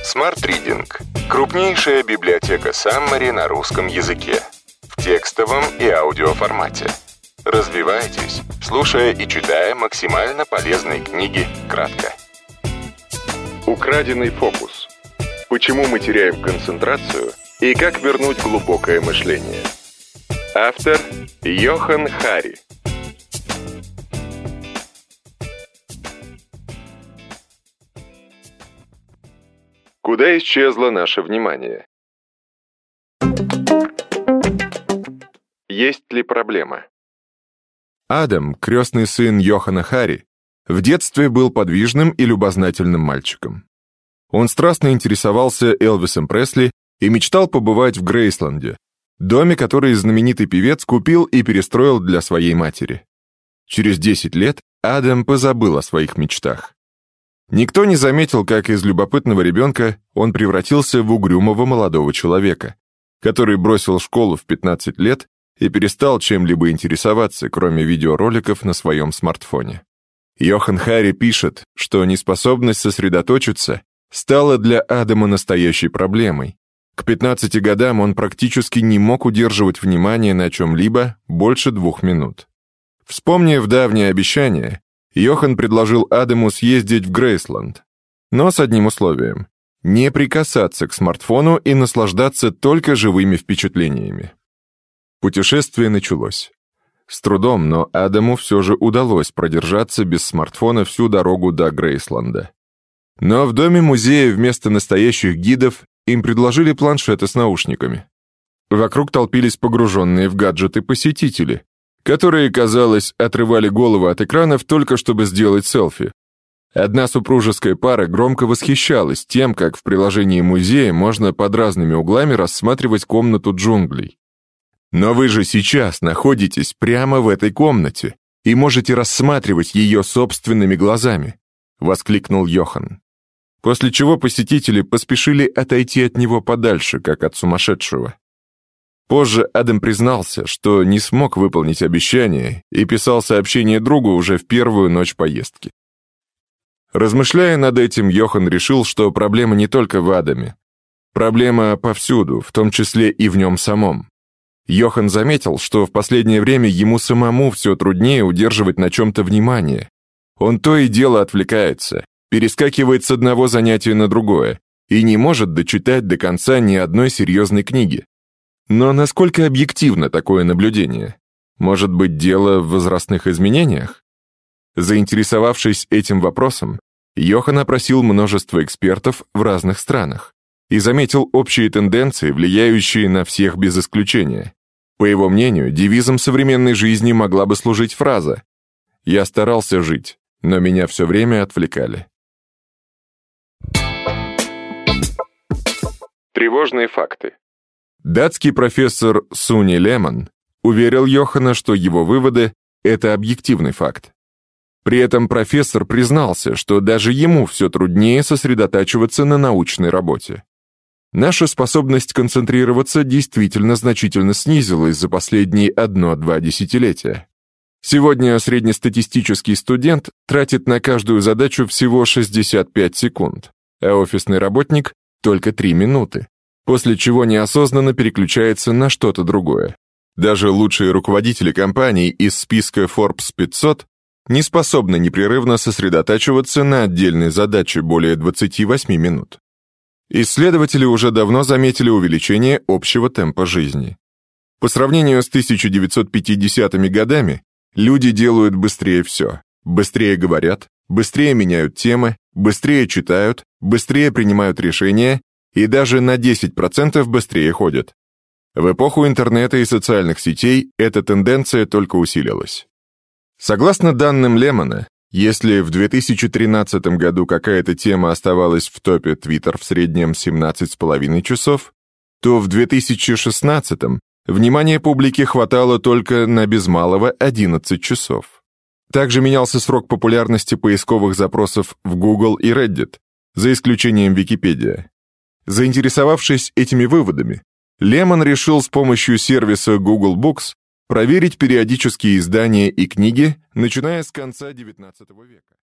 Smart Reading – крупнейшая библиотека Summary на русском языке. В текстовом и аудиоформате. Развивайтесь, слушая и читая максимально полезные книги кратко. Украденный фокус. Почему мы теряем концентрацию и как вернуть глубокое мышление. Автор Йохан Хари. Куда исчезло наше внимание? Есть ли проблема? Адам, крестный сын Йохана Хари, в детстве был подвижным и любознательным мальчиком. Он страстно интересовался Элвисом Пресли и мечтал побывать в Грейсленде, доме, который знаменитый певец купил и перестроил для своей матери. Через 10 лет Адам позабыл о своих мечтах. Никто не заметил, как из любопытного ребенка он превратился в угрюмого молодого человека, который бросил школу в 15 лет и перестал чем-либо интересоваться, кроме видеороликов на своем смартфоне. Йохан Хари пишет, что неспособность сосредоточиться стала для Адама настоящей проблемой. К 15 годам он практически не мог удерживать внимание на чем-либо больше 2 минут. Вспомнив давнее обещание, Йохан предложил Адаму съездить в Грейсленд, но с одним условием – не прикасаться к смартфону и наслаждаться только живыми впечатлениями. Путешествие началось. С трудом, но Адаму все же удалось продержаться без смартфона всю дорогу до Грейсленда. Но в доме-музее вместо настоящих гидов им предложили планшеты с наушниками. Вокруг толпились погруженные в гаджеты посетители, которые, казалось, отрывали голову от экранов только чтобы сделать селфи. Одна супружеская пара громко восхищалась тем, как в приложении музея можно под разными углами рассматривать комнату джунглей. «Но вы же сейчас находитесь прямо в этой комнате и можете рассматривать ее собственными глазами», — воскликнул Йохан. После чего посетители поспешили отойти от него подальше, как от сумасшедшего. Позже Адам признался, что не смог выполнить обещание и писал сообщение другу уже в первую ночь поездки. Размышляя над этим, Йохан решил, что проблема не только в Адаме. Проблема повсюду, в том числе и в нем самом. Йохан заметил, что в последнее время ему самому все труднее удерживать на чем-то внимание. Он то и дело отвлекается, перескакивает с одного занятия на другое и не может дочитать до конца ни одной серьезной книги. Но насколько объективно такое наблюдение? Может быть, дело в возрастных изменениях? Заинтересовавшись этим вопросом, Йохан опросил множество экспертов в разных странах и заметил общие тенденции, влияющие на всех без исключения. По его мнению, девизом современной жизни могла бы служить фраза «Я старался жить, но меня все время отвлекали». Тревожные факты. Датский профессор Суни Лемон уверил Йохана, что его выводы – это объективный факт. При этом профессор признался, что даже ему все труднее сосредотачиваться на научной работе. Наша способность концентрироваться действительно значительно снизилась за последние 1-2 десятилетия. Сегодня среднестатистический студент тратит на каждую задачу всего 65 секунд, а офисный работник – только 3 минуты. После чего неосознанно переключается на что-то другое. Даже лучшие руководители компаний из списка Forbes 500 не способны непрерывно сосредотачиваться на отдельной задаче более 28 минут. Исследователи уже давно заметили увеличение общего темпа жизни. По сравнению с 1950-ми годами, люди делают быстрее все. Быстрее говорят, быстрее меняют темы, быстрее читают, быстрее принимают решения, и даже на 10% быстрее ходят. В эпоху интернета и социальных сетей эта тенденция только усилилась. Согласно данным Лемона, если в 2013 году какая-то тема оставалась в топе Twitter в среднем 17,5 часов, то в 2016 внимания публики хватало только на без малого 11 часов. Также менялся срок популярности поисковых запросов в Google и Reddit, за исключением Википедия. Заинтересовавшись этими выводами, Лемон решил с помощью сервиса Google Books проверить периодические издания и книги, начиная с конца XIX века.